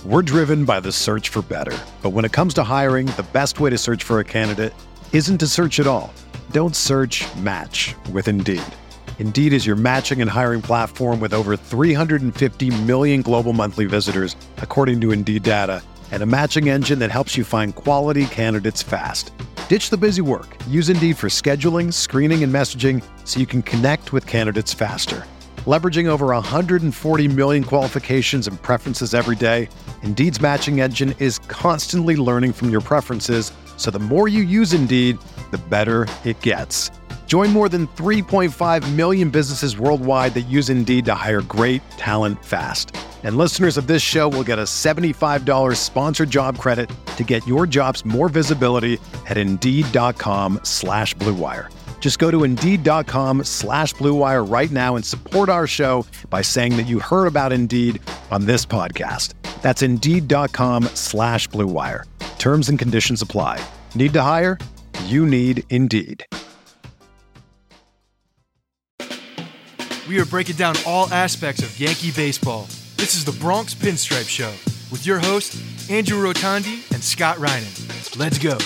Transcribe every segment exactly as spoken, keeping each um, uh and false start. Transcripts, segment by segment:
We're driven by the search for better. But when it comes to hiring, the best way to search for a candidate isn't to search at all. Don't search, match with Indeed. Indeed is your matching and hiring platform with over three hundred fifty million global monthly visitors, according to Indeed data, and a matching engine that helps you find quality candidates fast. Ditch the busy work. Use Indeed for scheduling, screening, and messaging so you can connect with candidates faster. Leveraging over one hundred forty million qualifications and preferences every day, Indeed's matching engine is constantly learning from your preferences, so the more you use Indeed, the better it gets. Join more than three point five million businesses worldwide that use Indeed to hire great talent fast. And listeners of this show will get a seventy-five dollars sponsored job credit to get your jobs more visibility at Indeed.com slash Blue Wire. Just go to Indeed.com slash Blue Wire right now and support our show by saying that you heard about Indeed on this podcast. That's Indeed.com slash Blue Wire. Terms and conditions apply. Need to hire? You need Indeed. We are breaking down all aspects of Yankee baseball. This is the Bronx Pinstripe Show with your hosts, Andrew Rotondi and Scott Reinen. Let's go.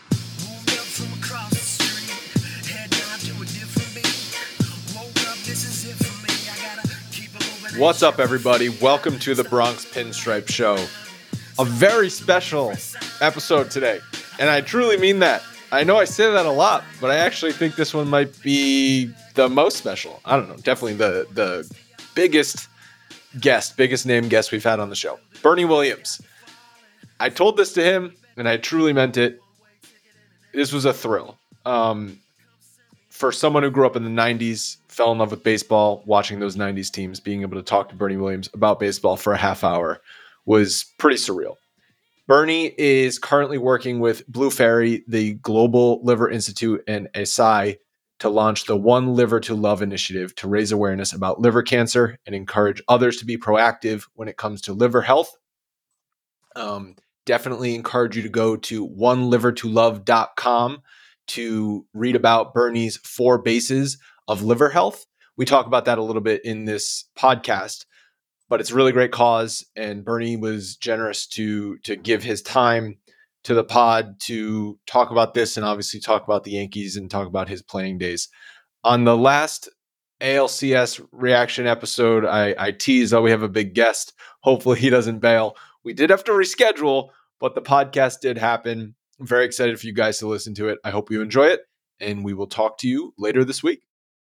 What's up, everybody? Welcome to the Bronx Pinstripe Show. A very special episode today, and I truly mean that. I know I say that a lot, but I actually think this one might be the most special. I don't know, definitely the the biggest guest, biggest name guest we've had on the show. Bernie Williams. I told this to him, and I truly meant it. This was a thrill. Um, for someone who grew up in the nineties, fell in love with baseball, watching those nineties teams, being able to talk to Bernie Williams about baseball for a half hour was pretty surreal. Bernie is currently working with Blue Fairy, the Global Liver Institute, and A S I to launch the One Liver to Love initiative to raise awareness about liver cancer and encourage others to be proactive when it comes to liver health. Um, definitely encourage you to go to one liver to love dot com to read about Bernie's four bases of liver health. We talk about that a little bit in this podcast, but it's a really great cause. And Bernie was generous to, to give his time to the pod to talk about this and obviously talk about the Yankees and talk about his playing days. On the last A L C S reaction episode, I, I teased, oh, we have a big guest. Hopefully he doesn't bail. We did have to reschedule, but the podcast did happen. I'm very excited for you guys to listen to it. I hope you enjoy it, and we will talk to you later this week.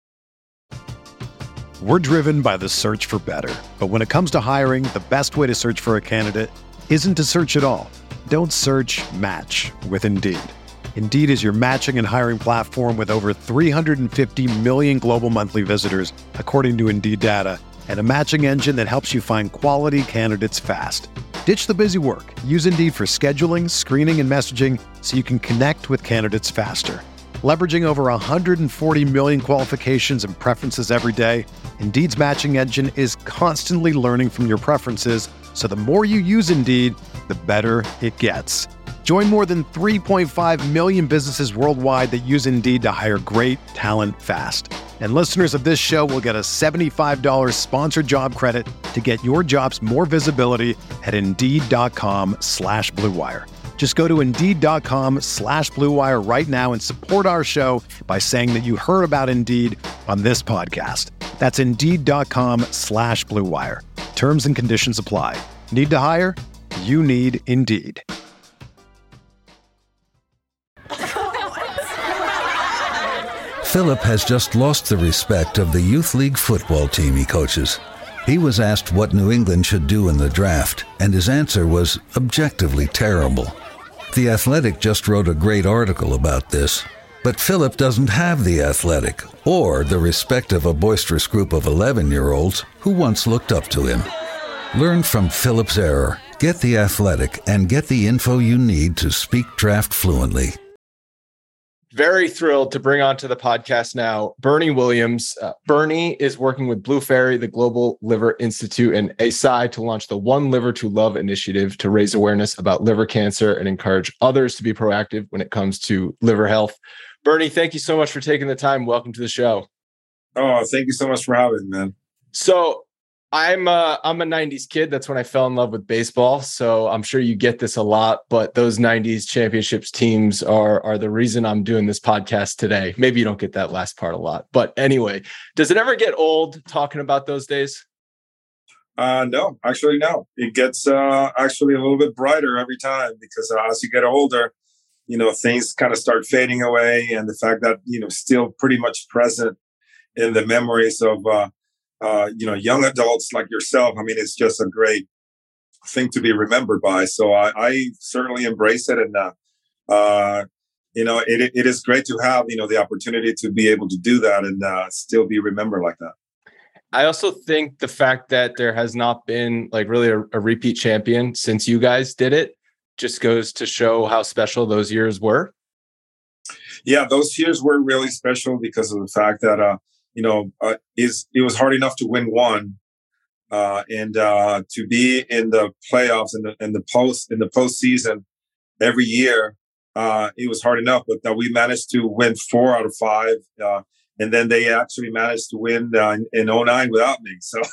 We're driven by the search for better. But when it comes to hiring, the best way to search for a candidate isn't to search at all. Don't search, match with Indeed. Indeed is your matching and hiring platform with over three hundred fifty million global monthly visitors, according to Indeed data, and a matching engine that helps you find quality candidates fast. Ditch the busy work. Use Indeed for scheduling, screening, and messaging so you can connect with candidates faster. Leveraging over one hundred forty million qualifications and preferences every day, Indeed's matching engine is constantly learning from your preferences, so the more you use Indeed, the better it gets. Join more than three point five million businesses worldwide that use Indeed to hire great talent fast. And listeners of this show will get a seventy-five dollars sponsored job credit to get your jobs more visibility at Indeed.com slash Blue Wire. Just go to Indeed.com slash Blue Wire right now and support our show by saying that you heard about Indeed on this podcast. That's Indeed.com slash Blue Wire. Terms and conditions apply. Need to hire? You need Indeed. Philip has just lost the respect of the youth league football team he coaches. He was asked what New England should do in the draft, and his answer was objectively terrible. The Athletic just wrote a great article about this, but Philip doesn't have the Athletic or the respect of a boisterous group of eleven-year-olds who once looked up to him. Learn from Philip's error, get the Athletic, and get the info you need to speak draft fluently. Very thrilled to bring onto the podcast now Bernie Williams. Uh, Bernie is working with Blue Fairy, the Global Liver Institute, and A S I to launch the One Liver to Love initiative to raise awareness about liver cancer and encourage others to be proactive when it comes to liver health. Bernie, thank you so much for taking the time. Welcome to the show. Oh, thank you so much for having me, man. So I'm a, I'm a nineties kid. That's when I fell in love with baseball. So I'm sure you get this a lot, but those nineties championships teams are, are the reason I'm doing this podcast today. Maybe you don't get that last part a lot, but anyway, does it ever get old talking about those days? Uh, no, actually, no. It gets uh, actually a little bit brighter every time because uh, as you get older, you know, things kind of start fading away. And the fact that, you know, still pretty much present in the memories of, uh, uh, you know, young adults like yourself. I mean, it's just a great thing to be remembered by. So I, I certainly embrace it. And, uh, uh, you know, it, it is great to have, you know, the opportunity to be able to do that and uh, still be remembered like that. I also think the fact that there has not been like really a, a repeat champion since you guys did it just goes to show how special those years were. Yeah, those years were really special because of the fact that, uh, you know, uh, is it was hard enough to win one, uh, and uh, to be in the playoffs and the in the post in the postseason every year. Uh, it was hard enough, but that we managed to win four out of five, uh, and then they actually managed to win uh, in oh nine without me. So,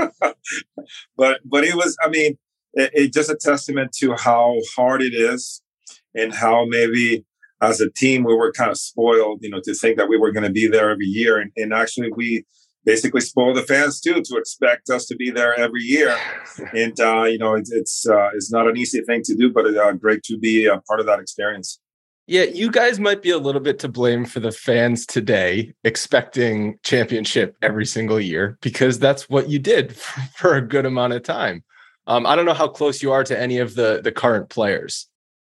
but but it was, I mean, it, it just a testament to how hard it is, and how maybe as a team, we were kind of spoiled, you know, to think that we were going to be there every year. And, and actually, we basically spoiled the fans, too, to expect us to be there every year. And, uh, you know, it, it's uh, it's not an easy thing to do, but uh, great to be a part of that experience. Yeah, you guys might be a little bit to blame for the fans today expecting championship every single year, because that's what you did for, for a good amount of time. Um, I don't know how close you are to any of the, the current players.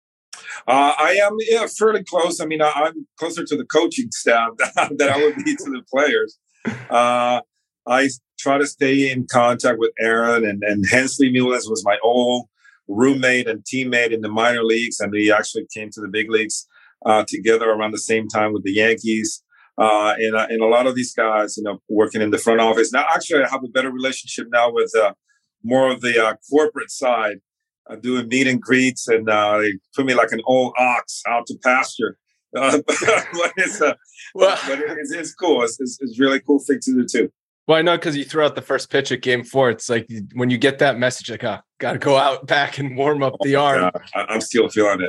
Uh, I am yeah, fairly close. I mean, I, I'm closer to the coaching staff than I would be to the players. Uh, I try to stay in contact with Aaron, and, and Hensley Mullins was my old roommate and teammate in the minor leagues, and we actually came to the big leagues uh, together around the same time with the Yankees. Uh, and, uh, and a lot of these guys, you know, working in the front office. Now, actually, I have a better relationship now with uh, more of the uh, corporate side. Uh, doing meet and greets, and uh, they put me like an old ox out to pasture. Uh, but it's, uh, well, but it's, it's cool. It's, it's, it's a really cool thing to do too. Well, I know because you threw out the first pitch at game four. It's like when you get that message, like, oh, got to go out back and warm up the oh, arm. I, I'm still feeling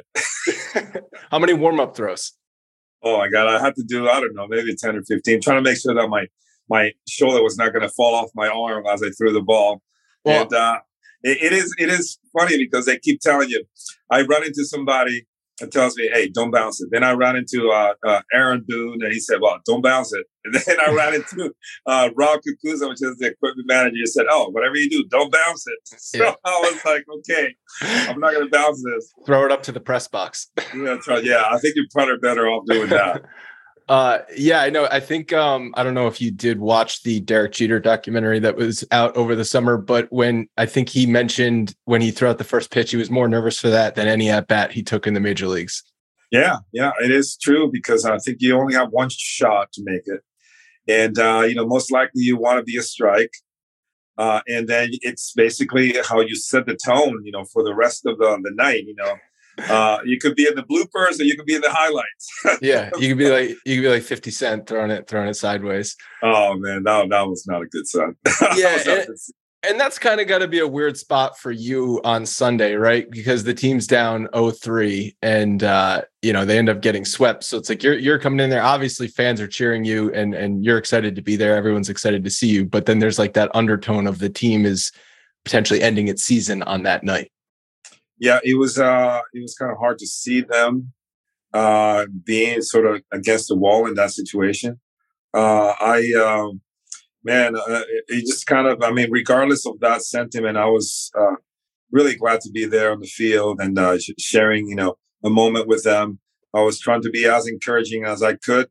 it. How many warm up throws? Oh my God, I had to do, I don't know, maybe ten or fifteen, trying to make sure that my my shoulder was not going to fall off my arm as I threw the ball. Well, and uh, it, it is it is funny because they keep telling you. I run into somebody and tells me, hey, don't bounce it. Then I ran into uh, uh, Aaron Boone, and he said, well, don't bounce it. And then I ran into uh, Rob Kukuza, which is the equipment manager. He said, oh, whatever you do, don't bounce it. So yeah. I was like, okay, I'm not going to bounce this. Throw it up to the press box. Yeah, that's right. Yeah, I think you're probably better off doing that. Uh, yeah, I know. I think, um, I don't know if you did watch the Derek Jeter documentary that was out over the summer, but when I think he mentioned when he threw out the first pitch, he was more nervous for that than any at bat he took in the major leagues. Yeah, yeah, it is true because I think you only have one shot to make it. And, uh, you know, most likely you want to be a strike. Uh, and then it's basically how you set the tone, you know, for the rest of the, the night, you know. Uh, you could be in the bloopers or you could be in the highlights. Yeah, you could be like you could be like fifty Cent throwing it throwing it sideways. Oh man, that that was not a good sign. Yeah, and, and that's kind of got to be a weird spot for you on Sunday, right? Because the team's down oh three, and uh, you know they end up getting swept. So it's like you're you're coming in there. Obviously, fans are cheering you, and and you're excited to be there. Everyone's excited to see you. But then there's like that undertone of the team is potentially ending its season on that night. Yeah, it was uh, it was kind of hard to see them uh, being sort of against the wall in that situation. Uh, I, um, man, uh, it, it just kind of, I mean, regardless of that sentiment, I was uh, really glad to be there on the field and uh, sharing, you know, a moment with them. I was trying to be as encouraging as I could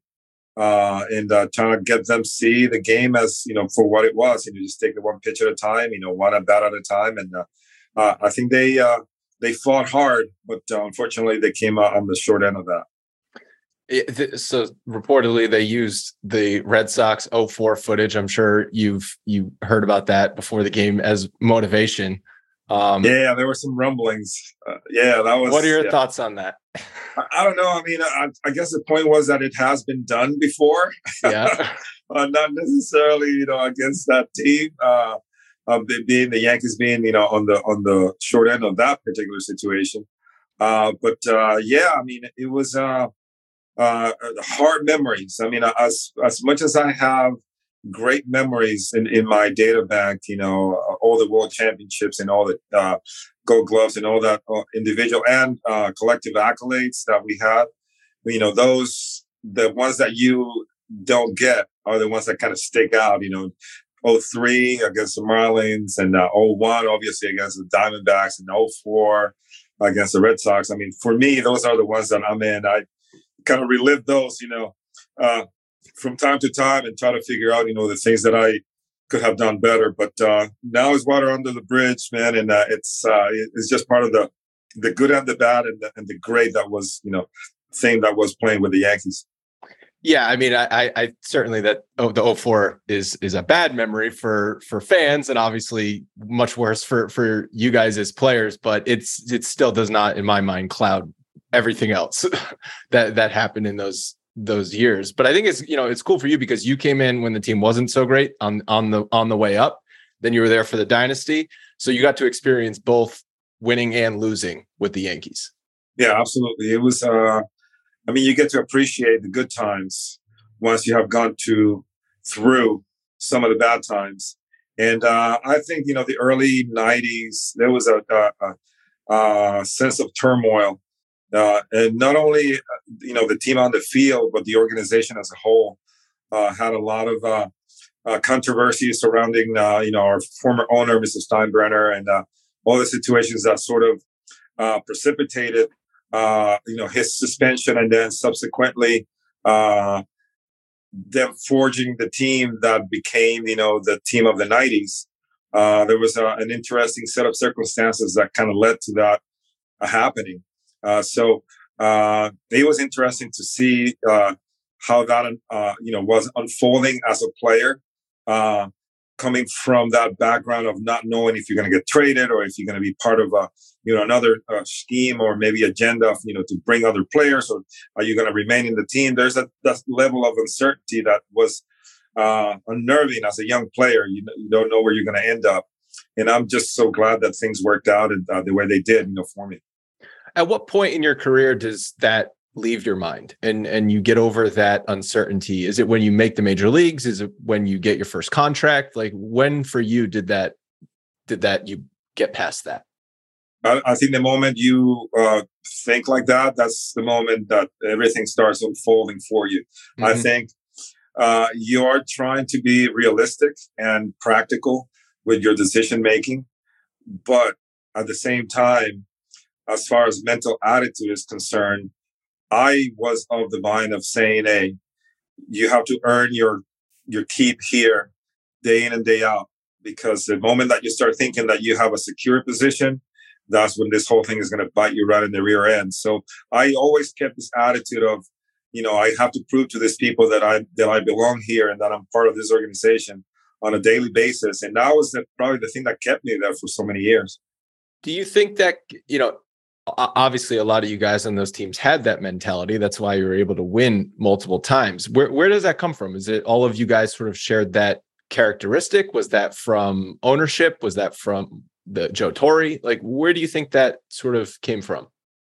uh, and uh, trying to get them see the game as, you know, for what it was. And you just take it one pitch at a time, you know, one at bat at a time. And uh, uh, I think they, uh, They fought hard, but uh, unfortunately, they came out on the short end of that. It, so reportedly, they used the Red Sox oh four footage. I'm sure you've you heard about that before the game as motivation. Um, yeah, there were some rumblings. Uh, yeah, that was. What are your yeah. thoughts on that? I, I don't know. I mean, I, I guess the point was that it has been done before. Yeah, uh, not necessarily, you know, against that team. Uh, of the, being the Yankees being, you know, on the on the short end of that particular situation. Uh, but uh, yeah, I mean, it was uh, uh, hard memories. I mean, as as much as I have great memories in, in my data bank, you know, all the world championships and all the uh, gold gloves and all that uh, individual and uh, collective accolades that we had, you know, those, the ones that you don't get are the ones that kind of stick out, you know, oh three against the Marlins and uh, oh one, obviously, against the Diamondbacks and oh four against the Red Sox. I mean, for me, those are the ones that I'm in. I kind of relive those, you know, uh, from time to time and try to figure out, you know, the things that I could have done better. But uh, now is water under the bridge, man. And uh, it's uh, it's just part of the the good and the bad and the, and the great that was, you know, thing that was playing with the Yankees. Yeah, I mean, I, I certainly that oh, the oh four is is a bad memory for for fans, and obviously much worse for for you guys as players. But it's it still does not, in my mind, cloud everything else that that happened in those those years. But I think it's, you know, it's cool for you because you came in when the team wasn't so great on on the on the way up. Then you were there for the dynasty, so you got to experience both winning and losing with the Yankees. Yeah, absolutely. It was. Uh... I mean, you get to appreciate the good times once you have gone to through some of the bad times. And uh, I think, you know, the early nineties, there was a, a, a sense of turmoil. Uh, and not only, you know, the team on the field, but the organization as a whole uh, had a lot of uh, uh, controversy surrounding, uh, you know, our former owner, Mister Steinbrenner, and uh, all the situations that sort of uh, precipitated Uh, you know, his suspension, and then subsequently uh, them forging the team that became, you know, the team of the nineties. Uh, there was uh, an interesting set of circumstances that kind of led to that uh, happening. Uh, so uh, it was interesting to see uh, how that, uh, you know, was unfolding as a player, uh, coming from that background of not knowing if you're going to get traded or if you're going to be part of a, you know, another uh, scheme or maybe agenda, you know, to bring other players, or are you going to remain in the team? There's a that level of uncertainty that was uh, unnerving as a young player. You, you don't know where you're going to end up. And I'm just so glad that things worked out and, uh, the way they did, you know, for me. At what point in your career does that leave your mind and and you get over that uncertainty? Is it when you make the major leagues? Is it when you get your first contract? Like, when for you did that did that you get past that? I, I think the moment you uh, think like that, that's the moment that everything starts unfolding for you. Mm-hmm. I think uh, you're trying to be realistic and practical with your decision making, but at the same time, as far as mental attitude is concerned, I was of the mind of saying, hey, you have to earn your your keep here day in and day out, because the moment that you start thinking that you have a secure position, that's when this whole thing is going to bite you right in the rear end. So I always kept this attitude of, you know, I have to prove to these people that I that I belong here and that I'm part of this organization on a daily basis. And that was the, probably the thing that kept me there for so many years. Do you think that, you know, obviously a lot of you guys on those teams had that mentality. That's why you were able to win multiple times. Where where does that come from? Is it all of you guys sort of shared that characteristic? Was that from ownership? Was that from the Joe Torre? Like, where do you think that sort of came from?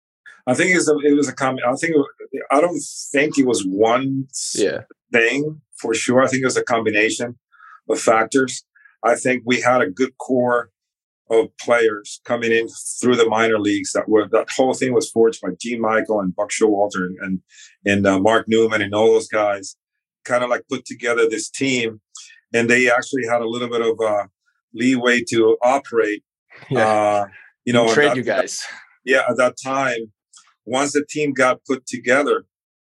I think it was a, it was a com- I think it, I don't think it was one yeah. thing for sure. I think it was a combination of factors. I think we had a good core of players coming in through the minor leagues. That were that whole thing was forged by Gene Michael and Buck Showalter and and, and uh, Mark Newman and all those guys. Kind of like put together this team, and they actually had a little bit of uh, leeway to operate. Yeah. Uh, you know, trade that, you guys. Yeah, at that time, once the team got put together,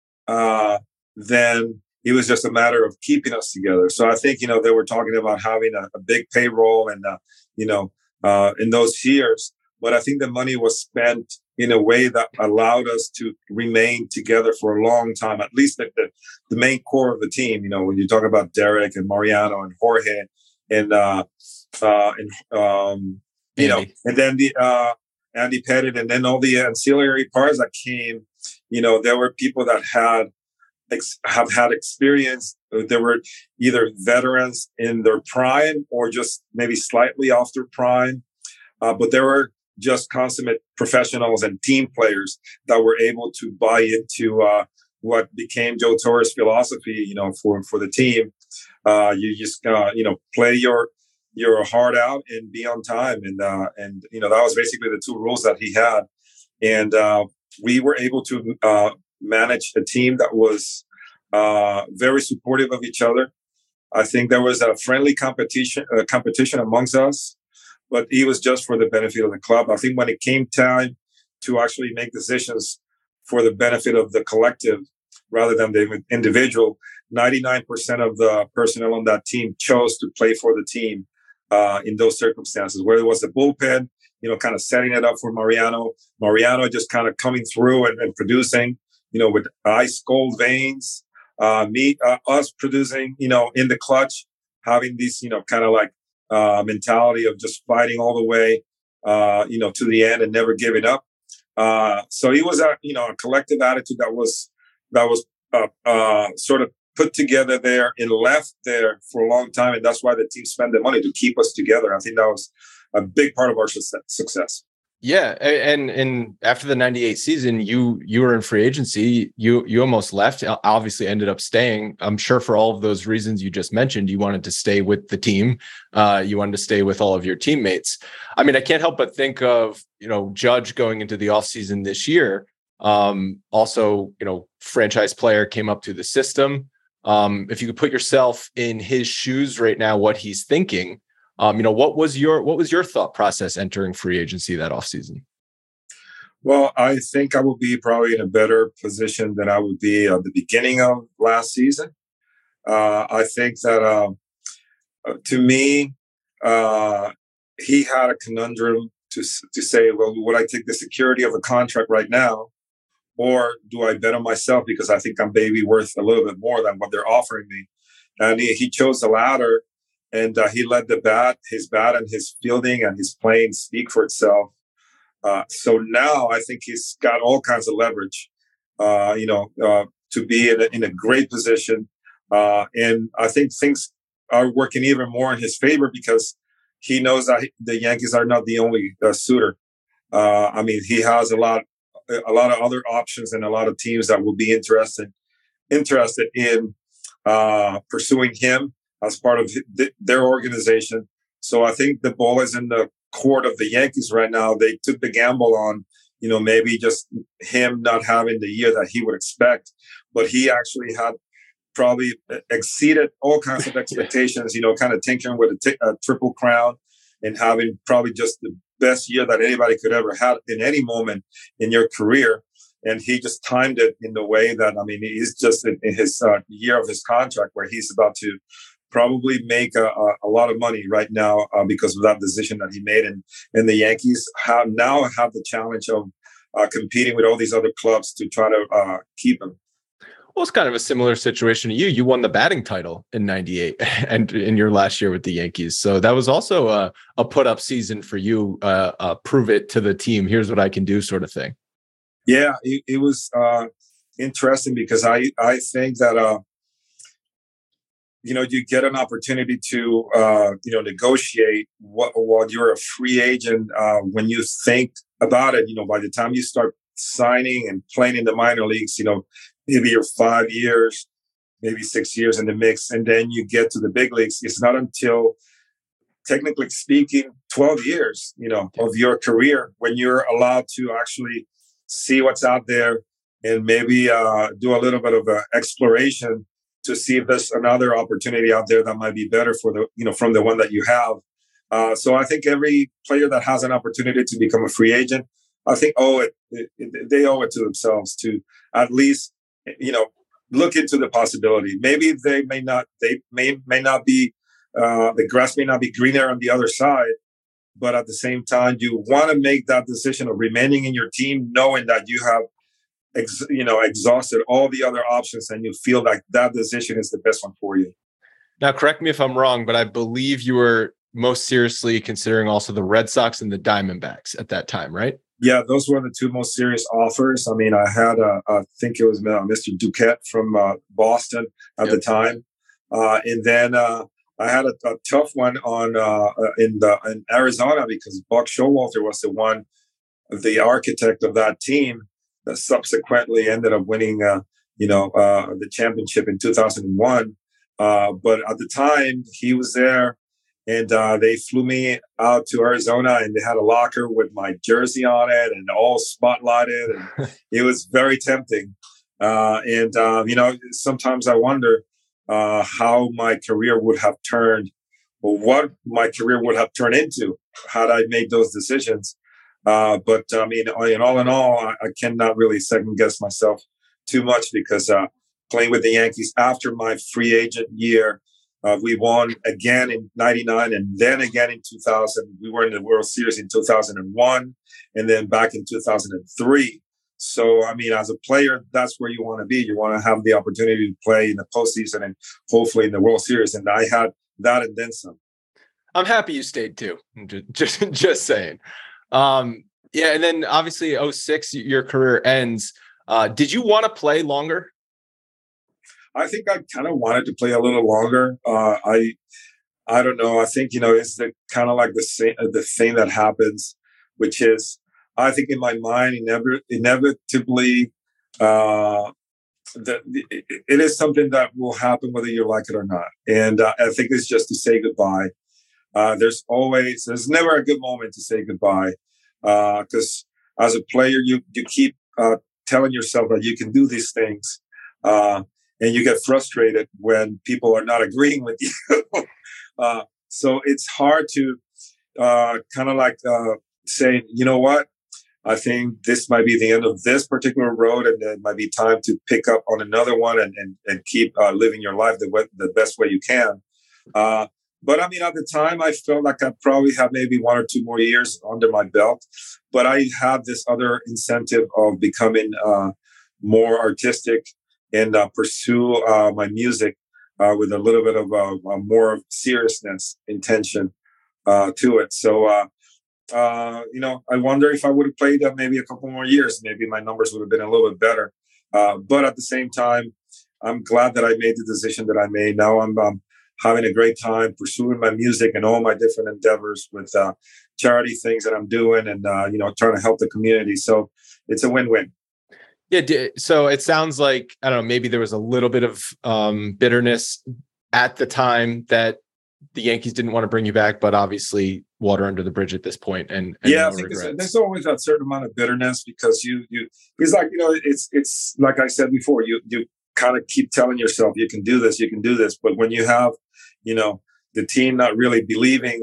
uh, then it was just a matter of keeping us together. So I think, you know, they were talking about having a, a big payroll and, uh, you know, uh, in those years. But I think the money was spent in a way that allowed us to remain together for a long time, at least the, the, the main core of the team. You know, when you talk about Derek and Mariano and Jorge and, uh, uh, and um, you know, and then the uh, Andy Pettit and then all the ancillary parts that came, you know, there were people that had ex- have had experience There were either veterans in their prime or just maybe slightly off their prime, uh, but there were just consummate professionals and team players that were able to buy into uh, what became Joe Torre's philosophy, you know, for, for the team. Uh, you just, uh, you know, play your your heart out and be on time. And, uh, and you know, that was basically the two rules that he had. And uh, we were able to uh, manage a team that was uh, very supportive of each other. I think there was a friendly competition uh, competition amongst us, but it was just for the benefit of the club. I think when it came time to actually make decisions for the benefit of the collective rather than the individual, ninety-nine percent of the personnel on that team chose to play for the team uh, in those circumstances, where it was the bullpen, you know, kind of setting it up for Mariano. Mariano just kind of coming through and, and producing, you know, with ice cold veins. Uh, me, uh, us producing, you know, in the clutch, having this, you know, kind of like uh, mentality of just fighting all the way, uh, you know, to the end and never giving up. Uh, so it was a, you know, a collective attitude that was that was uh, uh, sort of put together there and left there for a long time, and that's why the team spent the money to keep us together. I think that was a big part of our success. Yeah, and and after the ninety-eight season, you you were in free agency. You you almost left. Obviously, ended up staying. I'm sure for all of those reasons you just mentioned, you wanted to stay with the team. Uh, you wanted to stay with all of your teammates. I mean, I can't help but think of, you know, Judge going into the offseason this year. Um, also, you know, franchise player came up to the system. Um, if you could put yourself in his shoes right now, what he's thinking. Um, you know, what was your what was your thought process entering free agency that offseason? Well, I think I will be probably in a better position than I would be at the beginning of last season. Uh, I think that uh, to me, uh, he had a conundrum to to say, well, would I take the security of a contract right now, or do I bet on myself because I think I'm maybe worth a little bit more than what they're offering me? And he, he chose the latter. And uh, he let the bat, his bat and his fielding and his playing speak for itself. Uh, so now I think he's got all kinds of leverage, uh, you know, uh, to be in a, in a great position. Uh, and I think things are working even more in his favor because he knows that the Yankees are not the only uh, suitor. Uh, I mean, he has a lot, a lot of other options and a lot of teams that will be interested, interested in uh, pursuing him as part of their organization. So I think the ball is in the court of the Yankees right now. They took the gamble on, you know, maybe just him not having the year that he would expect, but he actually had probably exceeded all kinds of expectations, you know, kind of tinkering with a, t- a triple crown and having probably just the best year that anybody could ever have in any moment in your career. And he just timed it in the way that, I mean, he's just in, in his uh, year of his contract where he's about to probably make a, a, a lot of money right now uh, because of that decision that he made. And, and the Yankees have now have the challenge of uh, competing with all these other clubs to try to uh, keep him. Well, it's kind of a similar situation to you. You won the batting title in ninety-eight and in your last year with the Yankees. So that was also a, a put-up season for you, uh, uh, prove it to the team. Here's what I can do sort of thing. Yeah, it, it was uh, interesting because I, I think that uh, you know, you get an opportunity to, uh, you know, negotiate what, while you're a free agent. Uh, when you think about it, you know, by the time you start signing and playing in the minor leagues, you know, maybe you're five years, maybe six years in the mix, and then you get to the big leagues. It's not until, technically speaking, twelve years, you know, of your career when you're allowed to actually see what's out there and maybe uh, do a little bit of uh, exploration to see if there's another opportunity out there that might be better for the, you know, from the one that you have. Uh, so I think every player that has an opportunity to become a free agent, I think owe it, it, it they owe it to themselves to at least, you know, look into the possibility. Maybe they may not, they may, may not be, uh, the grass may not be greener on the other side, but at the same time, you want to make that decision of remaining in your team, knowing that you have, Ex, you know, exhausted all the other options and you feel like that decision is the best one for you. Now, correct me if I'm wrong, but I believe you were most seriously considering also the Red Sox and the Diamondbacks at that time, right? Yeah, those were the two most serious offers. I mean, I had, uh, I think it was uh, Mister Duquette from uh, Boston at yep. the time. Uh, and then uh, I had a, a tough one on uh, in the in Arizona because Buck Showalter was the one, the architect of that team that subsequently ended up winning, uh, you know, uh, the championship in two thousand one. Uh, but at the time, he was there, and uh, they flew me out to Arizona, and they had a locker with my jersey on it and all spotlighted, and it was very tempting. Uh, and uh, you know, sometimes I wonder uh, how my career would have turned, or what my career would have turned into had I made those decisions. Uh, but I mean, in all in all, I, I cannot really second guess myself too much because uh, playing with the Yankees after my free agent year, uh, we won again in ninety-nine and then again in two thousand. We were in the World Series in two thousand one and then back in two thousand three. So, I mean, as a player, that's where you want to be. You want to have the opportunity to play in the postseason and hopefully in the World Series. And I had that and then some. I'm happy you stayed too. Just, just, just saying. Um, yeah, and then obviously oh six, your career ends. Uh, did you want to play longer? I think I kind of wanted to play a little longer. Uh, I, I don't know. I think you know it's the kind of like the same, the thing that happens, which is I think in my mind, inev- inevitably, uh, that it is something that will happen whether you like it or not. And uh, I think it's just to say goodbye. Uh, there's always, there's never a good moment to say goodbye. Because uh, as a player, you you keep uh, telling yourself that you can do these things, uh, and you get frustrated when people are not agreeing with you. uh, so it's hard to uh, kind of like uh, say, you know what, I think this might be the end of this particular road, and it might be time to pick up on another one and and, and keep uh, living your life the way, the best way you can. Uh, But I mean, at the time, I felt like I probably had maybe one or two more years under my belt. But I had this other incentive of becoming uh, more artistic and uh, pursue uh, my music uh, with a little bit of uh, a more seriousness, intention uh, to it. So, uh, uh, you know, I wonder if I would have played uh, maybe a couple more years, maybe my numbers would have been a little bit better. Uh, but at the same time, I'm glad that I made the decision that I made. Now I'm um, having a great time pursuing my music and all my different endeavors with uh, charity things that I'm doing and, uh, you know, trying to help the community. So it's a win-win. Yeah. So it sounds like, I don't know, maybe there was a little bit of um, bitterness at the time that the Yankees didn't want to bring you back, but obviously water under the bridge at this point. And, and yeah, no I think regrets. there's always that certain amount of bitterness because you, you, it's like, you know, it's, it's like I said before, you, you kind of keep telling yourself you can do this, you can do this. But when you have, you know, the team not really believing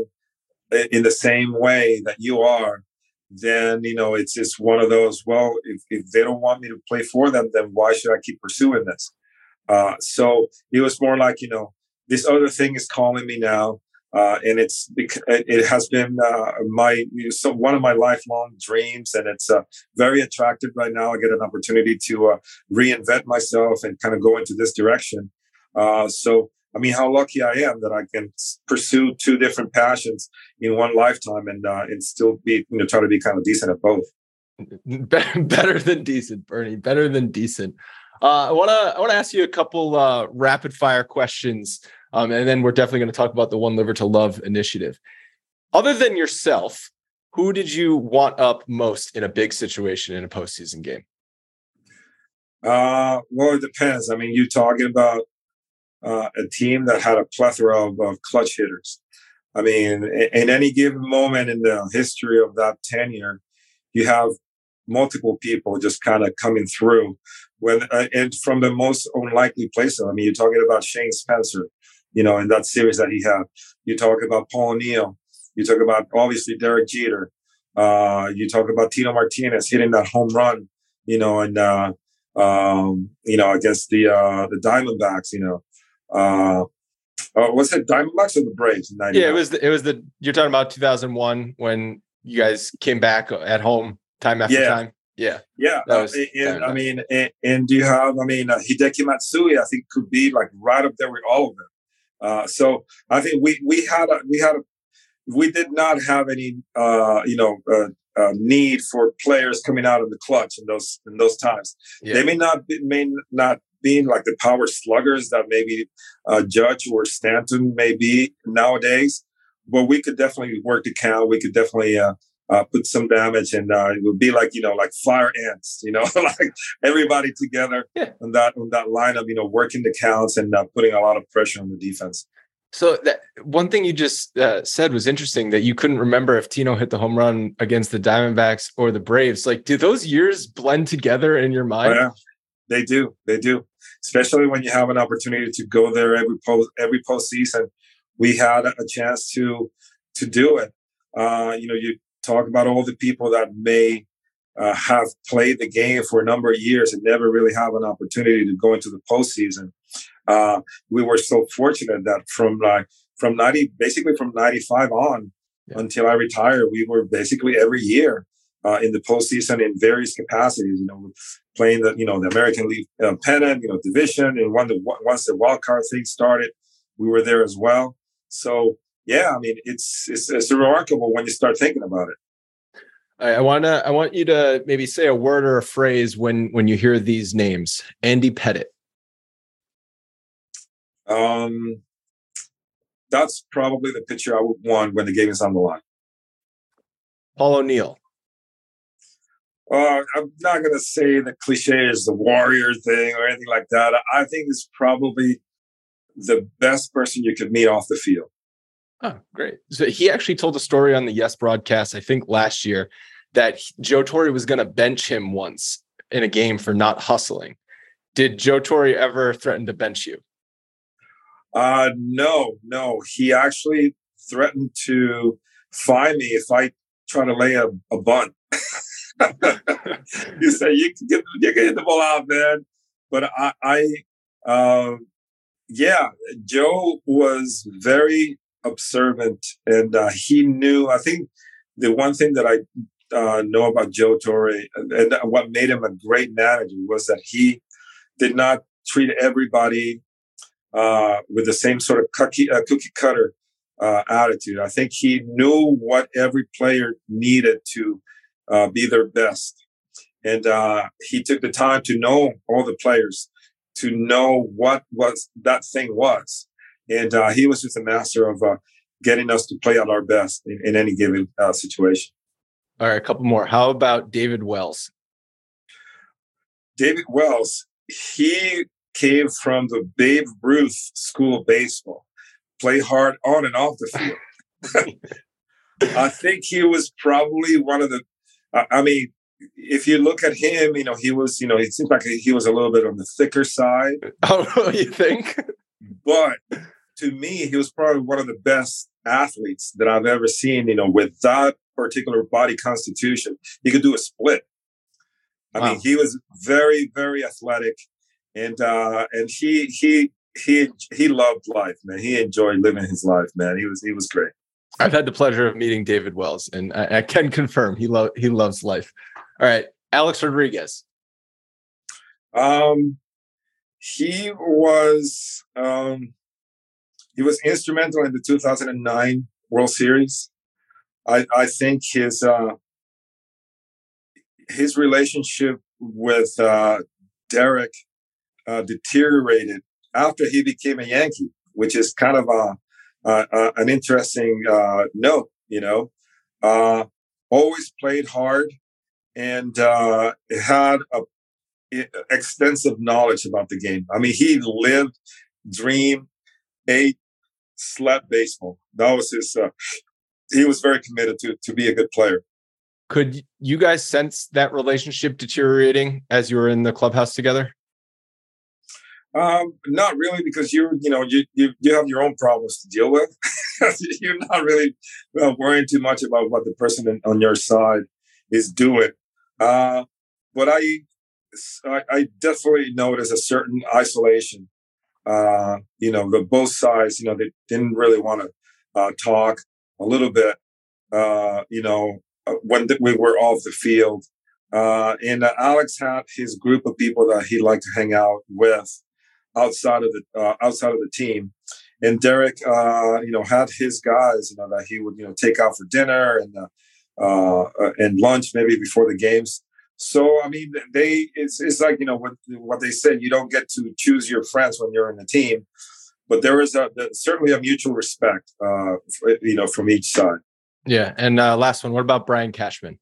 in the same way that you are, then, you know, it's just one of those, well, if, if they don't want me to play for them, then why should I keep pursuing this? Uh, so it was more like, you know, this other thing is calling me now. Uh, and it's it has been uh, my you know, so one of my lifelong dreams, and it's uh, very attractive right now. I get an opportunity to uh, reinvent myself and kind of go into this direction. Uh, so, I mean, how lucky I am that I can pursue two different passions in one lifetime and uh, and still be you know try to be kind of decent at both. Better than decent, Bernie. Better than decent. Uh, I want to I want to ask you a couple uh, rapid fire questions. Um, and then we're definitely going to talk about the One Liver to Love initiative. Other than yourself, who did you want up most in a big situation in a postseason game? Uh, well, it depends. I mean, you're talking about uh, a team that had a plethora of, of clutch hitters. I mean, in, in any given moment in the history of that tenure, you have multiple people just kind of coming through. When uh, and from the most unlikely places. I mean, you're talking about Shane Spencer. You know, in that series that he had, you talk about Paul O'Neill, you talk about obviously Derek Jeter, uh, you talk about Tito Martinez hitting that home run, you know, and uh, um, you know against the uh, the Diamondbacks, you know, uh, uh, what's it, Diamondbacks or the Braves? In yeah, it was the, it was the you're talking about two thousand one when you guys came back at home time after yeah. time. Yeah, yeah. Uh, and, I mean, and, and do you have? I mean, uh, Hideki Matsui, I think could be like right up there with all of them. Uh, so I think we we had a, we had a, we did not have any uh, you know uh, uh, need for players coming out of the clutch in those in those times. Yeah. They may not be, may not being like the power sluggers that maybe uh, Judge or Stanton may be nowadays. But we could definitely work the count. We could definitely uh, uh, put some damage, and uh, it would be like, you know, like fire ants, you know, like everybody together yeah. on that on that lineup, you know, working the counts and uh, putting a lot of pressure on the defense. So that one thing you just uh, said was interesting, that you couldn't remember if Tino hit the home run against the Diamondbacks or the Braves. Like, do those years blend together in your mind? Oh, yeah, they do. They do. Especially when you have an opportunity to go there every post every postseason. We had a chance to to do it. Uh, you know, you talk about all the people that may uh, have played the game for a number of years and never really have an opportunity to go into the postseason. Uh, we were so fortunate that from like from ninety, basically from ninety-five on yeah. until I retired, we were basically every year uh, in the postseason in various capacities. You know, playing the you know the American League uh, pennant, you know, division, and when the once the wild card thing started, we were there as well. So yeah, I mean, it's it's it's remarkable when you start thinking about it. I want to I want you to maybe say a word or a phrase when when you hear these names. Andy Pettitte. Um, that's probably the pitcher I would want when the game is on the line. Paul O'Neill. Uh, I'm not going to say the cliche is the warrior thing or anything like that. I think it's probably the best person you could meet off the field. Oh, great. So he actually told a story on the Yes broadcast, I think last year, that Joe Torre was going to bench him once in a game for not hustling. Did Joe Torre ever threaten to bench you? Uh, no, no. He actually threatened to fine me if I try to lay a, a bunt. He said, you can get, you can hit the ball out, man. But I, I um, yeah, Joe was very observant, and uh, he knew, I think the one thing that I uh, know about Joe Torre and, and what made him a great manager was that he did not treat everybody Uh, with the same sort of cookie, uh, cookie cutter uh, attitude. I think he knew what every player needed to uh, be their best. And uh, he took the time to know all the players, to know what was that thing was. And uh, he was just a master of uh, getting us to play at our best in, in any given uh, situation. All right, a couple more. How about David Wells? David Wells, he came from the Babe Ruth school of baseball, play hard on and off the field. I think he was probably one of the, uh, I mean, if you look at him, you know, he was, you know, it seems like he was a little bit on the thicker side. Oh, you think? But to me, he was probably one of the best athletes that I've ever seen, you know, with that particular body constitution. He could do a split. I wow. mean, he was very, very athletic. And uh, and he he he he loved life, man. He enjoyed living his life, man. He was he was great. I've had the pleasure of meeting David Wells, and I, I can confirm he lo- he loves life. All right, Alex Rodriguez. Um, he was um, he was instrumental in the two thousand nine World Series. I I think his uh, his relationship with uh, Derek Uh, deteriorated after he became a Yankee, which is kind of a, a, a an interesting uh, note. You know, uh, always played hard and uh, had a, a extensive knowledge about the game. I mean, he lived, dreamed, ate, slept baseball. That was his. Uh, he was very committed to to be a good player. Could you guys sense that relationship deteriorating as you were in the clubhouse together? Um, not really, because you you know you, you you have your own problems to deal with. You're not really uh, worrying too much about what the person in, on your side is doing. Uh, but I, I I definitely notice a certain isolation. Uh, you know, the both sides. You know, they didn't really want to uh, talk a little bit. Uh, you know, when we were off the field, uh, and uh, Alex had his group of people that he liked to hang out with outside of the uh, outside of the team, and Derek, uh, you know, had his guys, you know, that he would, you know, take out for dinner and uh, uh, and lunch maybe before the games. So, I mean, they it's it's like, you know, what what they said, you don't get to choose your friends when you're in a team, but there is a certainly a mutual respect, uh, you know, from each side. Yeah, and uh, last one. What about Brian Cashman?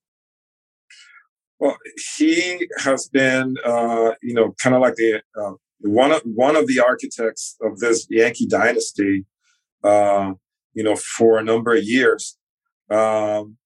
Well, he has been, uh, you know, kind of like the uh, one of one of the architects of this Yankee dynasty, uh, you know, for a number of years. Um,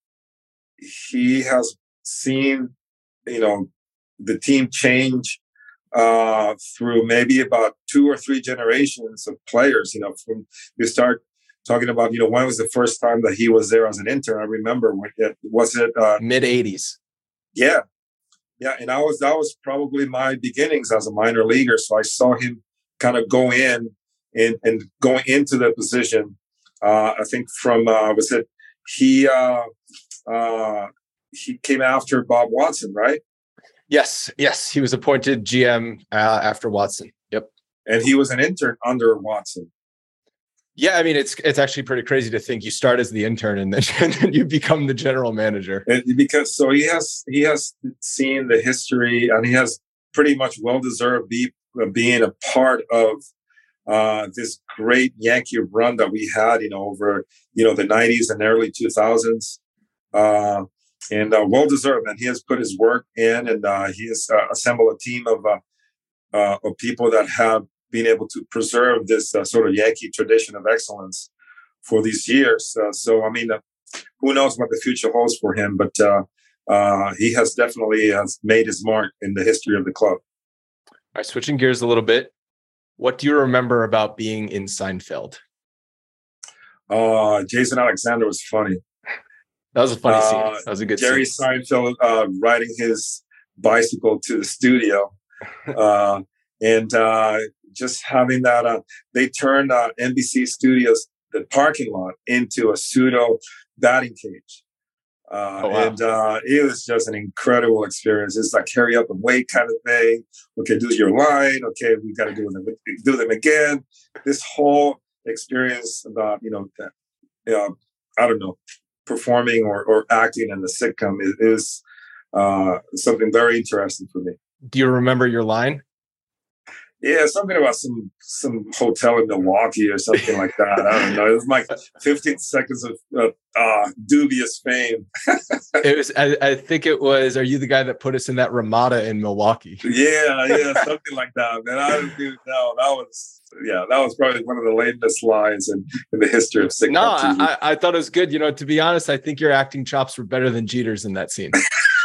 he has seen, you know, the team change uh, through maybe about two or three generations of players. You know, from you start talking about, you know, when was the first time that he was there as an intern? I remember when it was it uh, mid eighties. Yeah, yeah, and I was that was probably my beginnings as a minor leaguer. So I saw him kind of go in and and going into the position. Uh, I think from uh, was it he uh, uh, he came after Bob Watson, right? Yes, yes, he was appointed G M uh, after Watson. Yep, and he was an intern under Watson. Yeah, I mean, it's it's actually pretty crazy to think you start as the intern and then, and then you become the general manager. And because so he has he has seen the history, and he has pretty much well deserved be, uh, being a part of uh, this great Yankee run that we had, you know, over you know the nineties and early two thousands, uh, and uh, well deserved. And he has put his work in, and uh, he has uh, assembled a team of uh, uh, of people that have being able to preserve this uh, sort of Yankee tradition of excellence for these years. Uh, so, I mean, uh, who knows what the future holds for him, but uh, uh, he has definitely has made his mark in the history of the club. All right, switching gears a little bit. What do you remember about being in Seinfeld? Uh, Jason Alexander was funny. That was a funny scene. Uh, that was a good Jerry scene. Seinfeld uh, riding his bicycle to the studio. uh, and uh, just having that, uh, they turned uh, N B C Studios, the parking lot, into a pseudo batting cage. Uh, oh, wow. And uh, it was just an incredible experience. It's like carry up and wait kind of thing. Okay, do your line. Okay, we got to do them, do them again. This whole experience about, you know, that, you know, I don't know, performing or, or acting in the sitcom is, is uh, something very interesting for me. Do you remember your line? Yeah, something about some some hotel in Milwaukee or something like that. I don't know. It was like fifteen seconds of uh, uh, dubious fame. It was. I, I think it was. Are you the guy that put us in that Ramada in Milwaukee? Yeah, yeah, something like that. Man, I don't do no. That was yeah. That was probably one of the lamest lines in, in the history of sitcom No, T V. I, I thought it was good. You know, to be honest, I think your acting chops were better than Jeter's in that scene.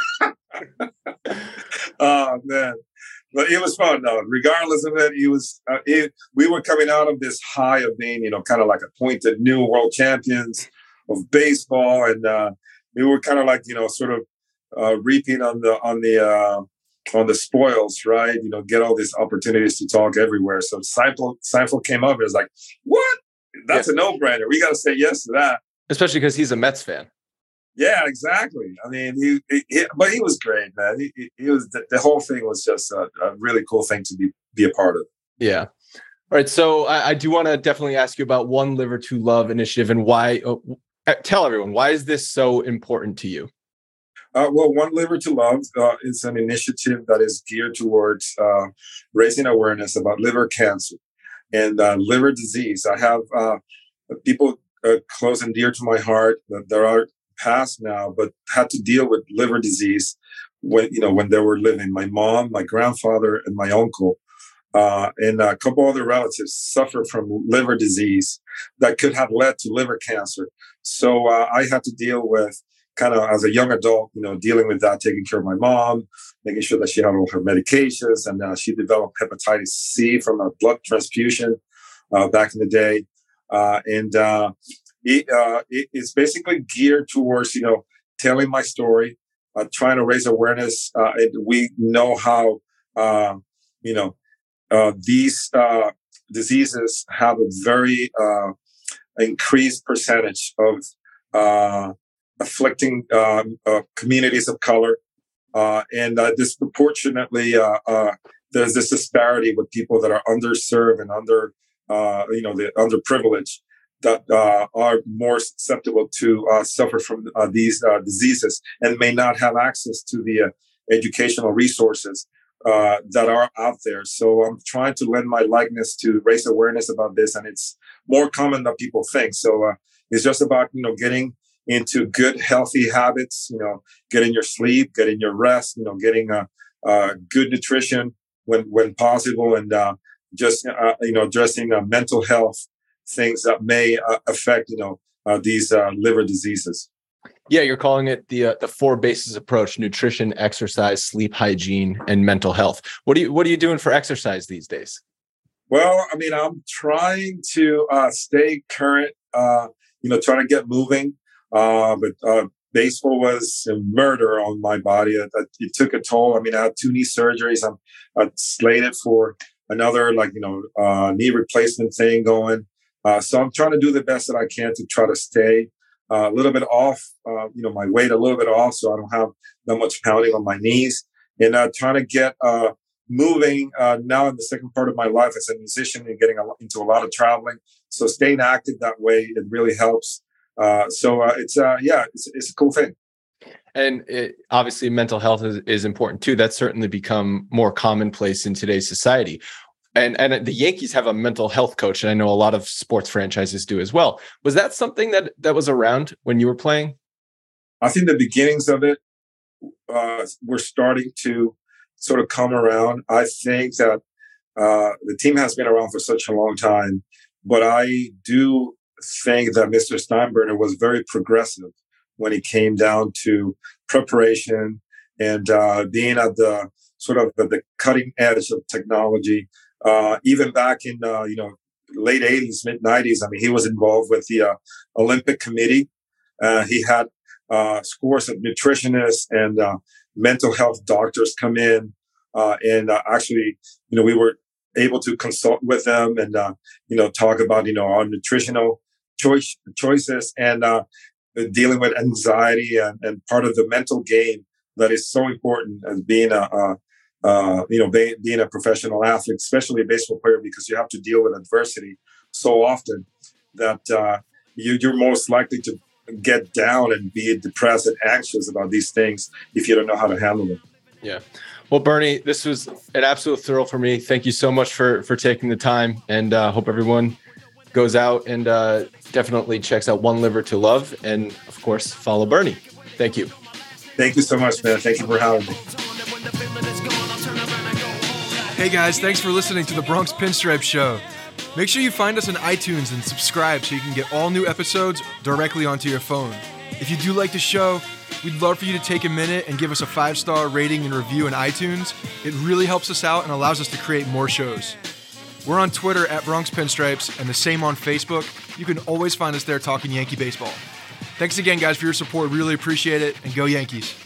Oh man. But it was fun, though. Regardless of it, it was. Uh, it, we were coming out of this high of being, you know, kind of like appointed new world champions of baseball, and uh, we were kind of like, you know, sort of uh, reaping on the on the uh, on the spoils, right? You know, get all these opportunities to talk everywhere. So Seinfeld, Seinfeld came up and was like, "What? That's yeah. a no-brainer. We got to say yes to that." Especially because he's a Mets fan. Yeah, exactly. I mean, he, he, he but he was great, man. He, he, he was the, the whole thing was just a, a really cool thing to be be a part of. Yeah. All right. So I, I do want to definitely ask you about One Liver to Love initiative and why. Uh, tell everyone, why is this so important to you? Uh, well, One Liver to Love uh, is an initiative that is geared towards uh, raising awareness about liver cancer and uh, liver disease. I have uh, people uh, close and dear to my heart that there are passed now, but had to deal with liver disease when you know when they were living. My mom, my grandfather, and my uncle, uh, and a couple other relatives suffer from liver disease that could have led to liver cancer. So uh, I had to deal with kind of as a young adult, you know, dealing with that, taking care of my mom, making sure that she had all her medications, and uh, she developed hepatitis C from a blood transfusion uh, back in the day, uh, and. Uh, It, uh, it, it's basically geared towards, you know, telling my story, uh, trying to raise awareness. Uh, and we know how, uh, you know, uh, these uh, diseases have a very uh, increased percentage of uh, afflicting um, uh, communities of color. Uh, and uh, disproportionately, uh, uh, there's this disparity with people that are underserved and under, uh, you know, the underprivileged. That uh, are more susceptible to uh, suffer from uh, these uh, diseases and may not have access to the uh, educational resources uh, that are out there. So I'm trying to lend my likeness to raise awareness about this, and it's more common than people think. So uh, it's just about, you know, getting into good, healthy habits, you know, getting your sleep, getting your rest, you know, getting a, a good nutrition when, when possible, and uh, just, uh, you know, addressing uh, mental health things that may uh, affect, you know, uh, these uh, liver diseases. Yeah, you're calling it the uh, the four bases approach: nutrition, exercise, sleep hygiene, and mental health. What do you what are you doing for exercise these days? Well, I mean, I'm trying to uh, stay current, uh, you know, trying to get moving. Uh, but uh, baseball was a murder on my body. It, it took a toll. I mean, I had two knee surgeries. I'm, I'm slated for another, like, you know, uh, knee replacement thing going. Uh, so I'm trying to do the best that I can to try to stay uh, a little bit off, uh, you know, my weight a little bit off, so I don't have that much pounding on my knees. And uh, trying to get uh, moving uh, now in the second part of my life as a musician and getting a, into a lot of traveling. So staying active that way, it really helps. Uh, so uh, it's, uh, yeah, it's, it's a cool thing. And it, obviously mental health is, is important too. That's certainly become more commonplace in today's society. And and the Yankees have a mental health coach, and I know a lot of sports franchises do as well. Was that something that, that was around when you were playing? I think the beginnings of it uh, were starting to sort of come around. I think that uh, the team has been around for such a long time, but I do think that Mister Steinbrenner was very progressive when it came down to preparation and uh, being at the sort of the, the cutting edge of technology. Uh, even back in uh, you know late eighties, mid nineties, I mean, he was involved with the uh, Olympic Committee. Uh, he had uh, scores of nutritionists and uh, mental health doctors come in, uh, and uh, actually, you know, we were able to consult with them and uh, you know talk about you know our nutritional choice choices and uh, dealing with anxiety and, and part of the mental game that is so important as being a, a uh, you know be, being a professional athlete, especially a baseball player, because you have to deal with adversity so often that uh, you, you're most likely to get down and be depressed and anxious about these things if you don't know how to handle them. Yeah. Well, Bernie, this was an absolute thrill for me. Thank you so much for for taking the time, and uh, hope everyone goes out and uh, definitely checks out One Liver to Love, and of course, follow Bernie. Thank you. Thank you so much, man. Thank you for having me. Hey guys, thanks for listening to the Bronx Pinstripe Show. Make sure you find us on iTunes and subscribe so you can get all new episodes directly onto your phone. If you do like the show, we'd love for you to take a minute and give us a five-star rating and review in iTunes. It really helps us out and allows us to create more shows. We're on Twitter at Bronx Pinstripes and the same on Facebook. You can always find us there talking Yankee baseball. Thanks again, guys, for your support. Really appreciate it, and go Yankees.